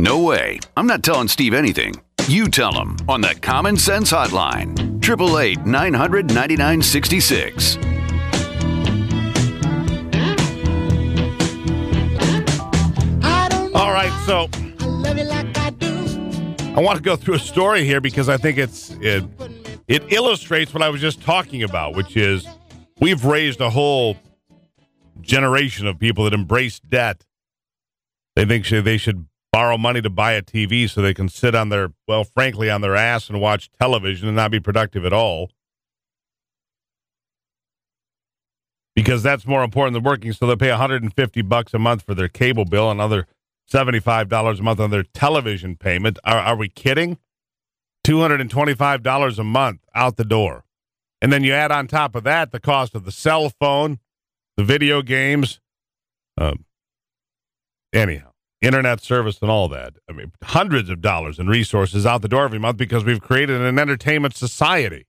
No way. I'm not telling Steve anything. You tell him on the Common Sense Hotline. 888-900-9966. All right, so I want to go through a story here because I think it illustrates what I was just talking about, which is we've raised a whole generation of people that embrace debt. They think they should borrow money to buy a TV so they can sit on their, well, frankly, on their ass and watch television and not be productive at all. Because that's more important than working, so they pay $150 a month for their cable bill, another $75 a month on their television payment. Are we kidding? $225 a month out the door. And then you add on top of that the cost of the cell phone, the video games, anyhow, internet service and all that. I mean, hundreds of dollars in resources out the door every month because we've created an entertainment society.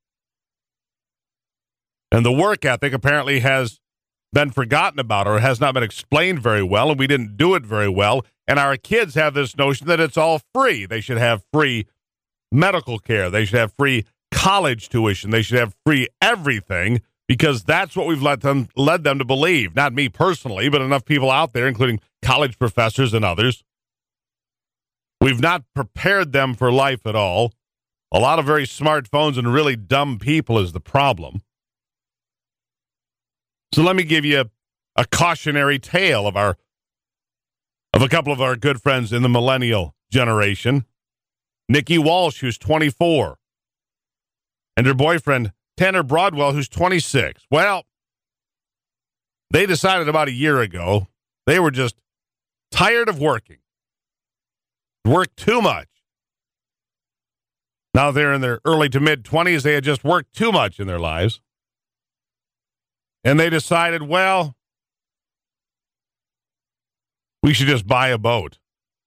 And the work ethic apparently has been forgotten about or has not been explained very well, and we didn't do it very well. And our kids have this notion that it's all free. They should have free medical care. They should have free college tuition. They should have free everything because that's what we've led them to believe. Not me personally, but enough people out there, including college professors and others. We've not prepared them for life at all. A lot of very smart phones and really dumb people is the problem. So let me give you a cautionary tale of a couple of our good friends in the millennial generation. Nikki Walsh, who's 24, and her boyfriend, Tanner Broadwell, who's 26. Well, they decided about a year ago they were just tired of working. Worked too much. Now they're in their early to mid-20s. They had just worked too much in their lives. And they decided, well, we should just buy a boat.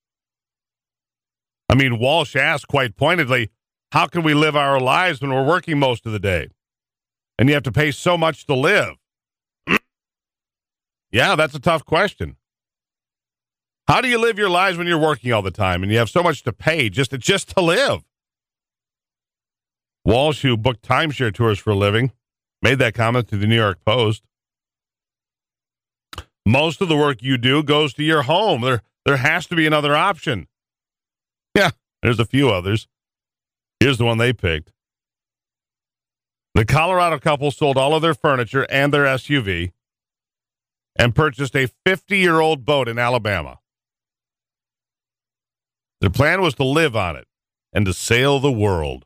I mean, Walsh asked quite pointedly, how can we live our lives when we're working most of the day? And you have to pay so much to live. Yeah, that's a tough question. How do you live your lives when you're working all the time and you have so much to pay just to live? Walsh, who booked timeshare tours for a living, made that comment to the New York Post. Most of the work you do goes to your home. There has to be another option. Yeah, there's a few others. Here's the one they picked. The Colorado couple sold all of their furniture and their SUV and purchased a 50-year-old boat in Alabama. Their plan was to live on it and to sail the world.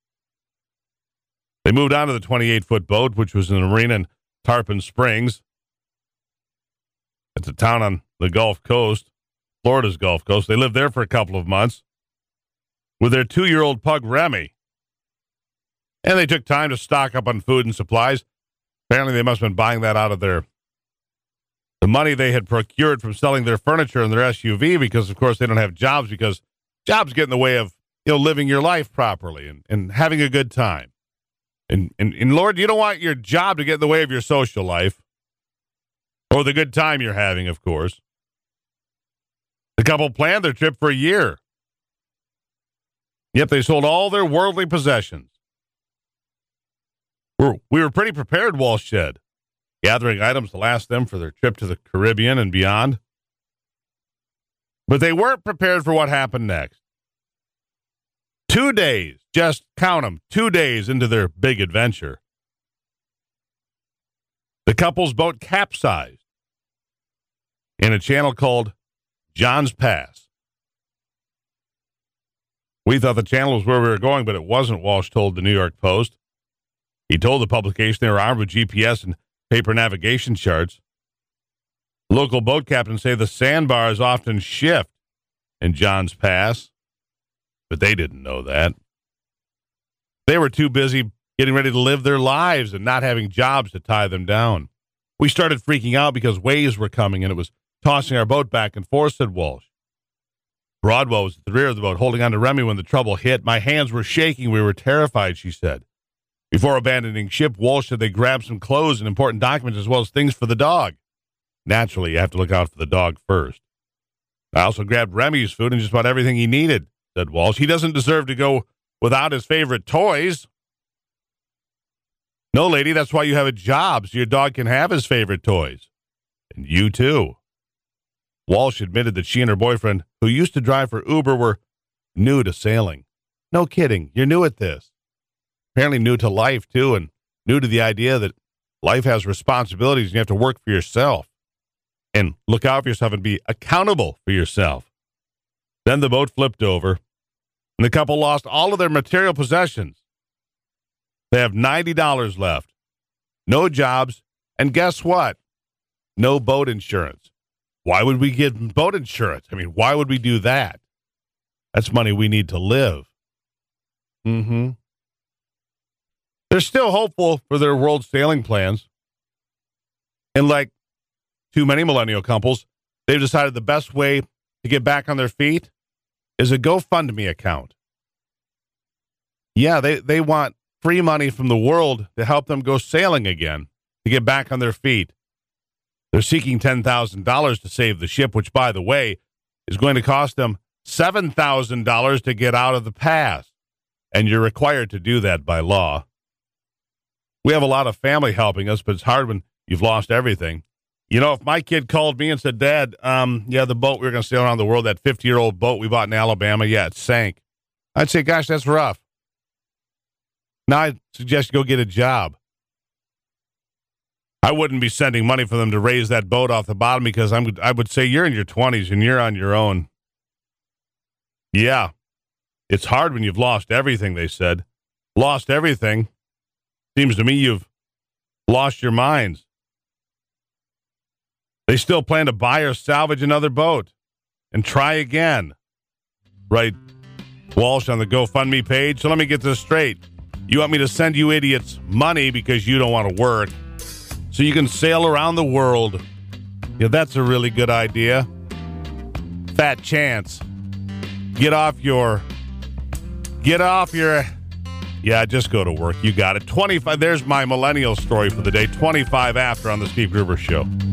They moved on to the 28-foot boat, which was in a marina in Tarpon Springs. It's a town on the Gulf Coast, Florida's Gulf Coast. They lived there for a couple of months with their 2-year-old pug, Remy. And they took time to stock up on food and supplies. Apparently, they must have been buying that out of the money they had procured from selling their furniture and their SUV because, of course, they don't have jobs because jobs get in the way of living your life properly and having a good time. And Lord, you don't want your job to get in the way of your social life or the good time you're having, of course. The couple planned their trip for a year. Yep, they sold all their worldly possessions. We were pretty prepared, Walsh said, gathering items to last them for their trip to the Caribbean and beyond. But they weren't prepared for what happened next. 2 days, just count them, 2 days into their big adventure, the couple's boat capsized in a channel called John's Pass. We thought the channel was where we were going, but it wasn't, Walsh told the New York Post. He told the publication they were armed with GPS and paper navigation charts. Local boat captains say the sandbars often shift in John's Pass, but they didn't know that. They were too busy getting ready to live their lives and not having jobs to tie them down. We started freaking out because waves were coming and it was tossing our boat back and forth, said Walsh. Broadwell was at the rear of the boat, holding on to Remy when the trouble hit. My hands were shaking. We were terrified, she said. Before abandoning ship, Walsh said they grabbed some clothes and important documents as well as things for the dog. Naturally, you have to look out for the dog first. I also grabbed Remy's food and just about everything he needed, said Walsh. He doesn't deserve to go without his favorite toys. No, lady, that's why you have a job, so your dog can have his favorite toys. And you, too. Walsh admitted that she and her boyfriend, who used to drive for Uber, were new to sailing. No kidding, you're new at this. Apparently new to life, too, and new to the idea that life has responsibilities and you have to work for yourself. And look out for yourself and be accountable for yourself. Then the boat flipped over, and the couple lost all of their material possessions. They have $90 left, no jobs, and guess what? No boat insurance. Why would we get boat insurance? I mean, why would we do that? That's money we need to live. They're still hopeful for their world sailing plans. And like too many millennial couples, they've decided the best way to get back on their feet is a GoFundMe account. Yeah, they want free money from the world to help them go sailing again, to get back on their feet. They're seeking $10,000 to save the ship, which, by the way, is going to cost them $7,000 to get out of the past. And you're required to do that by law. We have a lot of family helping us, but it's hard when you've lost everything. You know, if my kid called me and said, Dad, the boat we were going to sail around the world, that 50-year-old boat we bought in Alabama, it sank. I'd say, gosh, that's rough. Now I suggest you go get a job. I wouldn't be sending money for them to raise that boat off the bottom because I would say you're in your 20s and you're on your own. Yeah, it's hard when you've lost everything, they said. Lost everything. Seems to me you've lost your minds. They still plan to buy or salvage another boat and try again. Right, Walsh on the GoFundMe page. So let me get this straight. You want me to send you idiots money because you don't want to work so you can sail around the world. Yeah, that's a really good idea. Fat chance. Get off your... Yeah, just go to work. You got it. 25. There's my millennial story for the day. 25 after on the Steve Gruber Show.